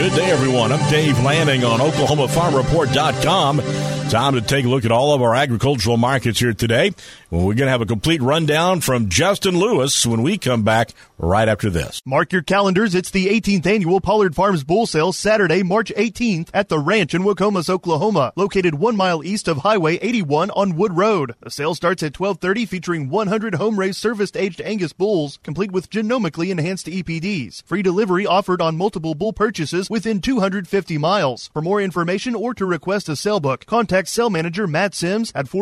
Good day, everyone. I'm Dave Lanning on OklahomaFarmReport.com. Time to take a look at all of our agricultural markets here today. Well, we're going to have a complete rundown from Justin Lewis when we come back right after this. Mark your calendars. It's the 18th annual Pollard Farms Bull Sale, Saturday, March 18th at the Ranch in Wocomas, Oklahoma, located 1 mile east of Highway 81 on Wood Road. The sale starts at 12:30, featuring 100 home-raised service-aged Angus bulls, complete with genomically enhanced EPDs. Free delivery offered on multiple bull purchases within 250 miles. For more information or to request a sale book, contact sale manager Matt Sims at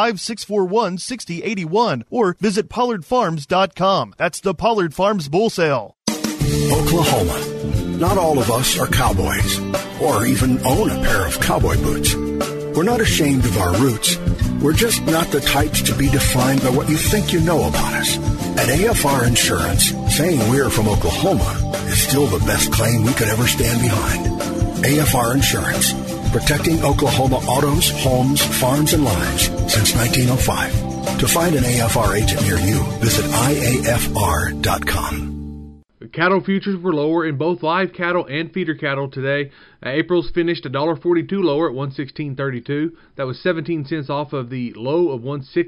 405-641-6081 or visit pollardfarms.com. That's the Pollard Farms Bull Sale. Oklahoma. Not all of us are cowboys or even own a pair of cowboy boots. We're not ashamed of our roots. We're just not the types to be defined by what you think you know about us. At AFR Insurance, saying we're from Oklahoma is still the best claim we could ever stand behind. AFR Insurance, protecting Oklahoma autos, homes, farms, and lives since 1905. To find an AFR agent near you, visit iafr.com. Cattle futures were lower in both live cattle and feeder cattle today. April's finished $1.42 lower at $116.32. That was 17 cents off of the low of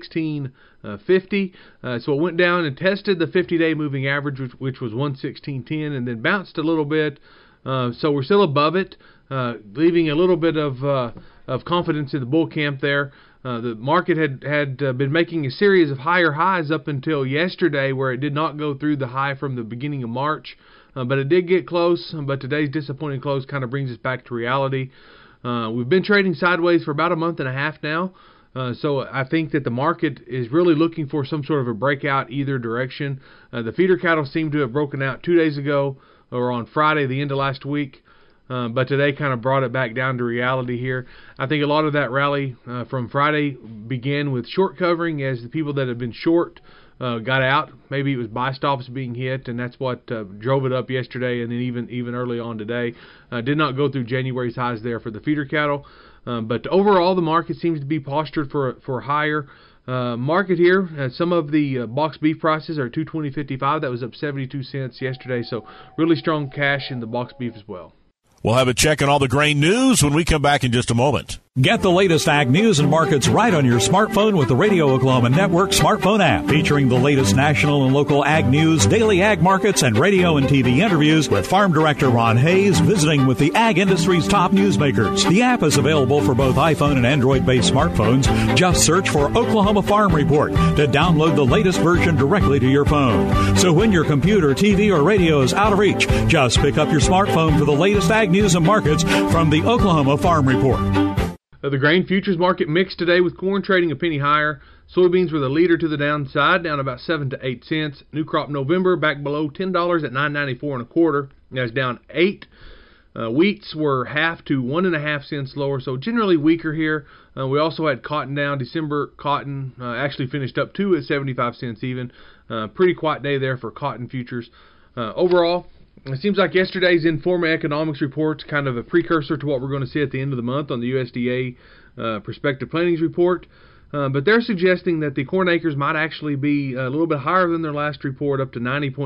$116.50. So it went down and tested the 50-day moving average, which was $116.10, and then bounced a little bit. So we're still above it, leaving a little bit of confidence in the bull camp there. The market had been making a series of higher highs up until yesterday, where it did not go through the high from the beginning of March, but it did get close. But today's disappointing close kind of brings us back to reality. We've been trading sideways for about a month and a half now, so I think that the market is really looking for some sort of a breakout either direction. The feeder cattle seem to have broken out 2 days ago, or on Friday, the end of last week. But today kind of brought it back down to reality here. I think a lot of that rally from Friday began with short covering as the people that had been short got out. Maybe it was buy stops being hit, and that's what drove it up yesterday, and then even early on today. Did not go through January's highs there for the feeder cattle. But overall, the market seems to be postured for higher market here. Some of the box beef prices are $220.55. That was up 72 cents yesterday. So really strong cash in the box beef as well. We'll have a check on all the grain news when we come back in just a moment. Get the latest ag news and markets right on your smartphone with the Radio Oklahoma Network smartphone app, featuring the latest national and local ag news, daily ag markets, and radio and TV interviews with Farm Director Ron Hayes visiting with the ag industry's top newsmakers. The app is available for both iPhone and Android-based smartphones. Just search for Oklahoma Farm Report to download the latest version directly to your phone. So when your computer, TV, or radio is out of reach, just pick up your smartphone for the latest ag news and markets from the Oklahoma Farm Report. The grain futures market mixed today, with corn trading a penny higher. Soybeans were the leader to the downside, down about 7 to 8 cents. New crop November back below $10 at $9.94 1/4. That's down 8. Wheats were half to 1.5 cents lower, so generally weaker here. We also had cotton down. December cotton actually finished up 2 at 75 cents even. Pretty quiet day there for cotton futures. Overall, it seems like yesterday's Informa Economics report, kind of a precursor to what we're going to see at the end of the month on the USDA Prospective Plantings report. But they're suggesting that the corn acres might actually be a little bit higher than their last report, up to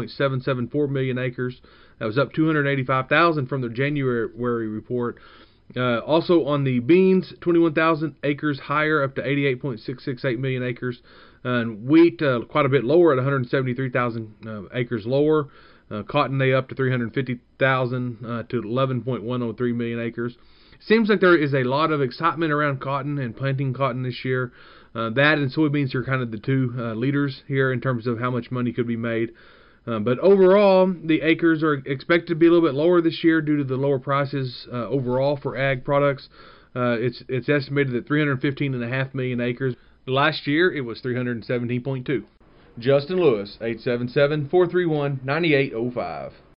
90.774 million acres. That was up 285,000 from their January report. Also on the beans, 21,000 acres higher, up to 88.668 million acres. And wheat, quite a bit lower at 173,000 acres lower. Cotton, they up to 350,000 to 11.103 million acres. Seems like there is a lot of excitement around cotton and planting cotton this year. That and soybeans are kind of the two leaders here in terms of how much money could be made. But overall, the acres are expected to be a little bit lower this year due to the lower prices overall for ag products. It's estimated at 315.5 million acres. Last year, it was 317.2. Justin Lewis, 877-431-9805.